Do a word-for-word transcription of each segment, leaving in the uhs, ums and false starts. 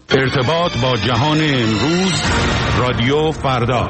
ارتباط با جهان امروز، رادیو فردا.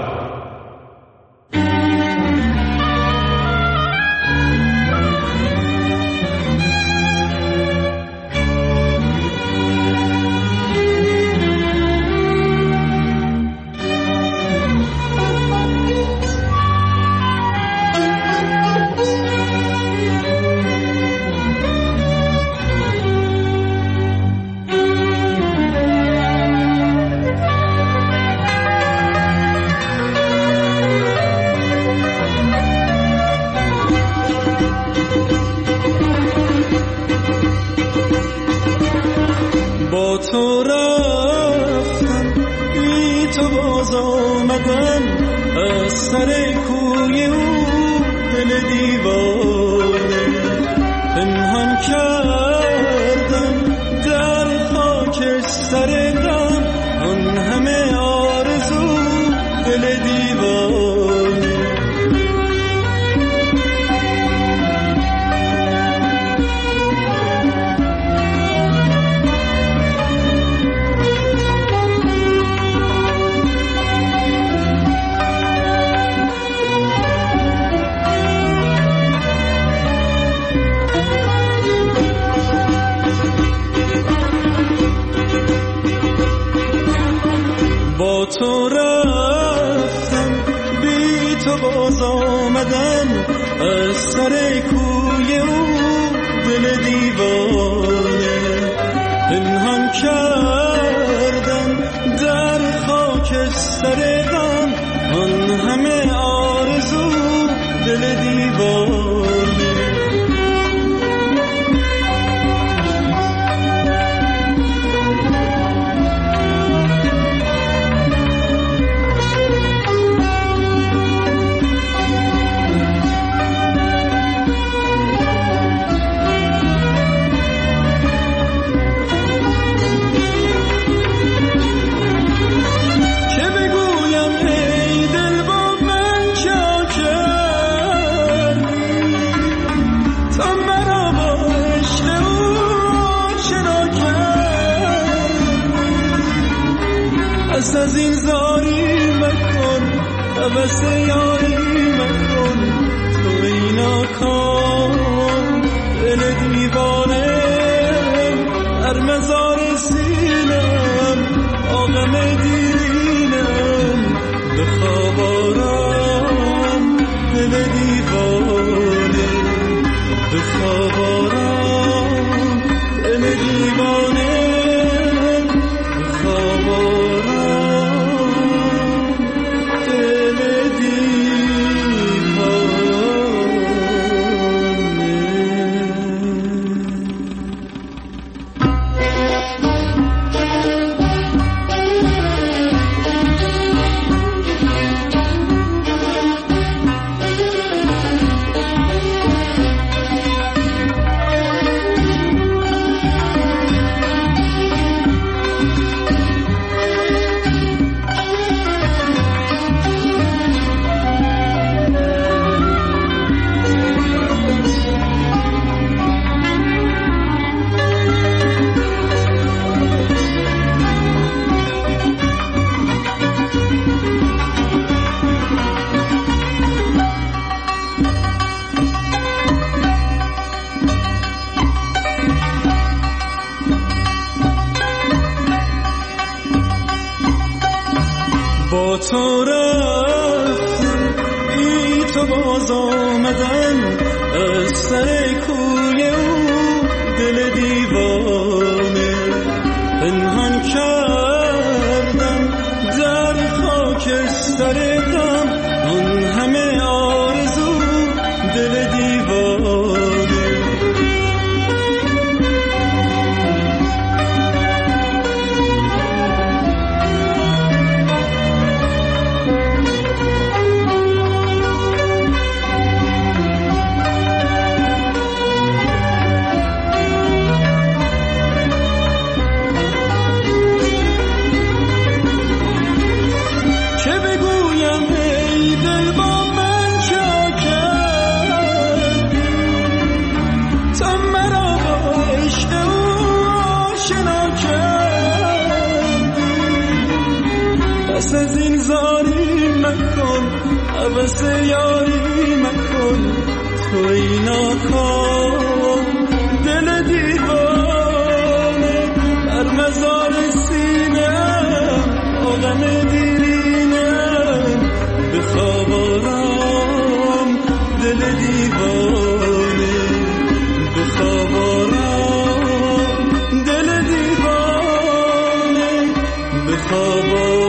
پس از این زاری مکن، عوض یاری مکن، توی ناکام دل دیوانه بر مزار سینم آدم دیرینم بخواب آرام دل دیوانه بخواب آرام دل دیوانه بخواب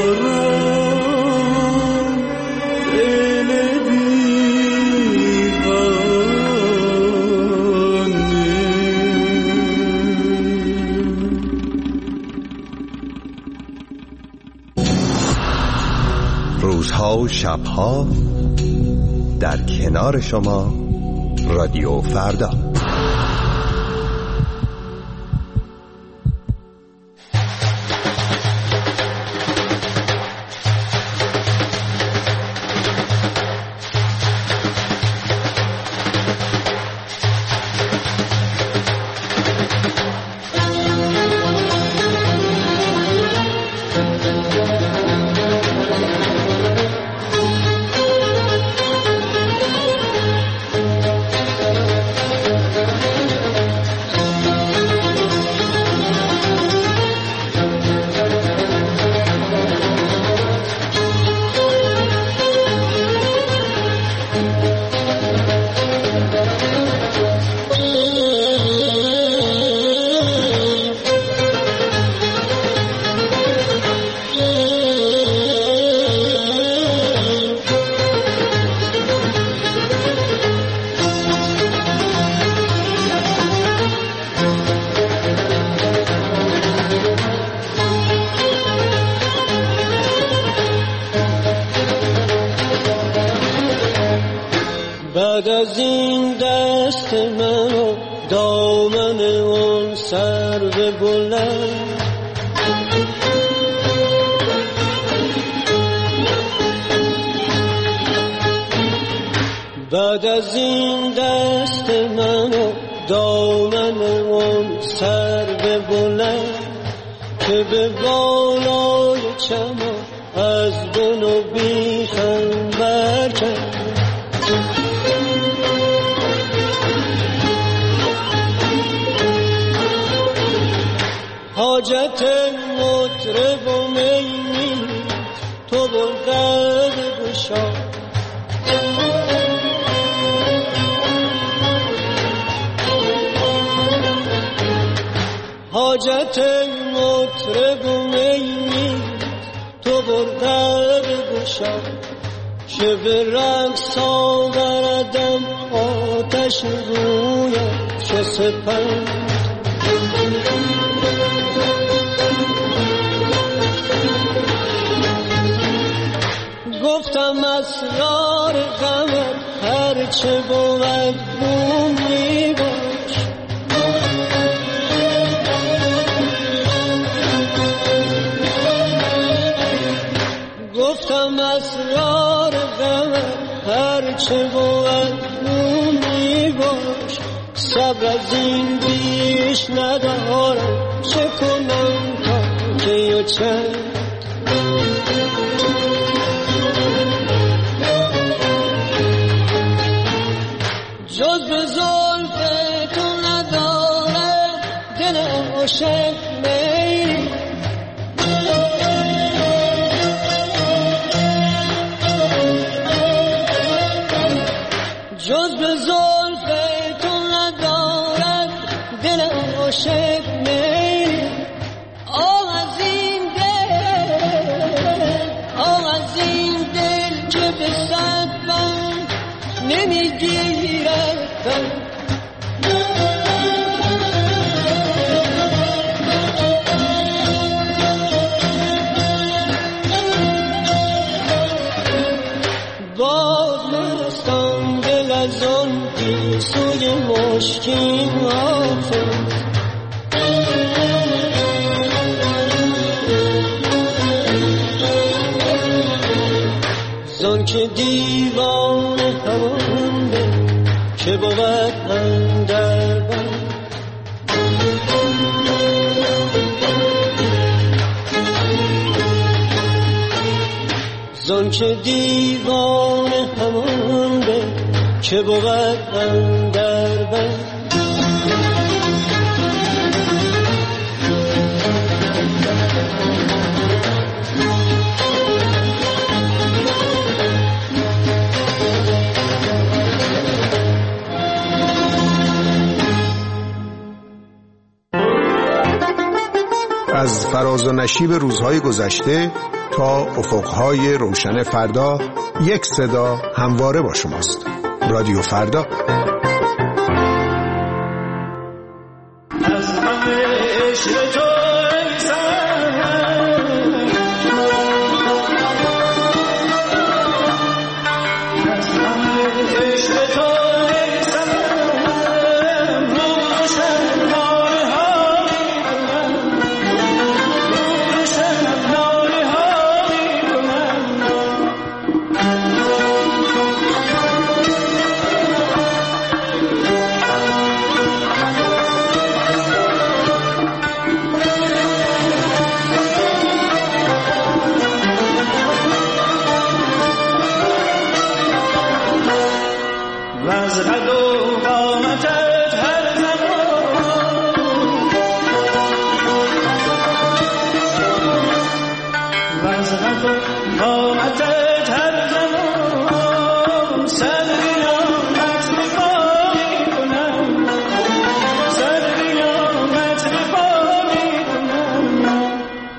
آرام دل دیوانه. روزها و شبها در کنار شما رادیو فردا. بعد از این دست من و دامن اون سرو بلند، بعد از این دست من و دامن اون سرو بلند که به بالای چمان از بن و بیخم برکن، حاجت مطرب و می تو بلغد بشا، حاجت مطرب و می تو بلغد بشا، که به رقص آوردم آتش رویم چه سپند، گفتم اسرار غمت هرچه بود بومی باش، گفتم اسرار غمت هرچه بود بومی باش، صبر از این بیش ندارم چه کنم تا که یا چند، جز به زلف تو نداره دل عاشق میل، جز به زلف تو نداره دل عاشق میل، آه از این دل، آه از این دل که به صد بند نمیگیره باز نستم دل از آن گیسوی مشکین آفت، زان که دیوان همانده که بود اندر بند، که دیوانه همان به که بود اندر بند. از فراز و نشیب روزهای گذشته تا افقهای روشن فردا، یک صدا همواره با شماست. رادیو فردا. از همه عشق تو ای سرم، از همه عشق تو ای سرم، روز شب ناله ها میکنم، روز شب ناله ها میکنم. وزقد و قامتت هر زمان، وزقد و قامتت هر زمان، صد قیامت به پا میکنم، صد قیامت به پا میکنم.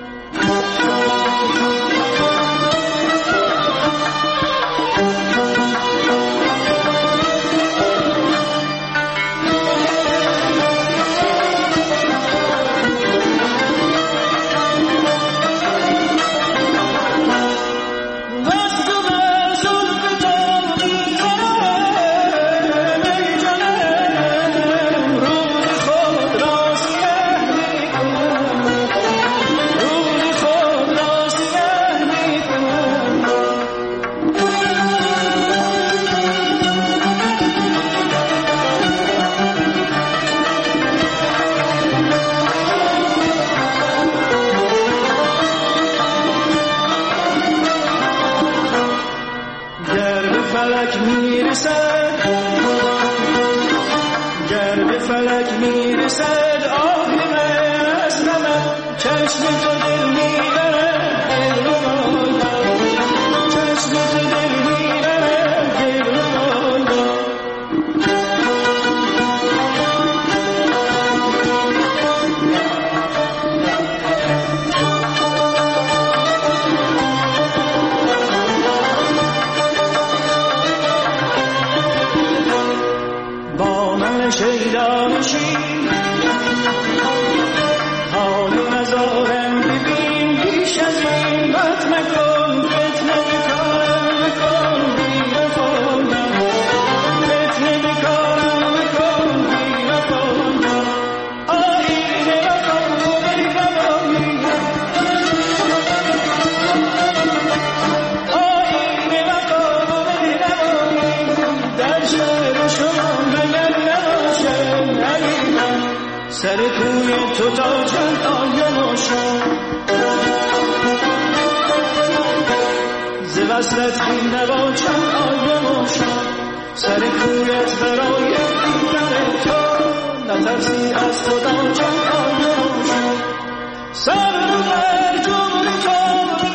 فلک میرسد، گر به فلک میرسد آهی از نمک، چشم تو دل میبرد گل و بالا، چشم تو دل میبرد گل و بالا. شیدا میشی حال و نظارم ببین، بیش از این بد مکن، فتنه بکارم مکن بی وفایم، فتنه بکارم مکن بی وفایم. آیین وفا بی وفایم، آیین وفا بی وفایم. در شهر شما مگر سر کوی تو تا چند آیم آشم، ز وصلت بین نوا چند آیم آشم. سر کویت برای دیدن تو نترسی از خدا چند آیم آشم. سر بر جور تو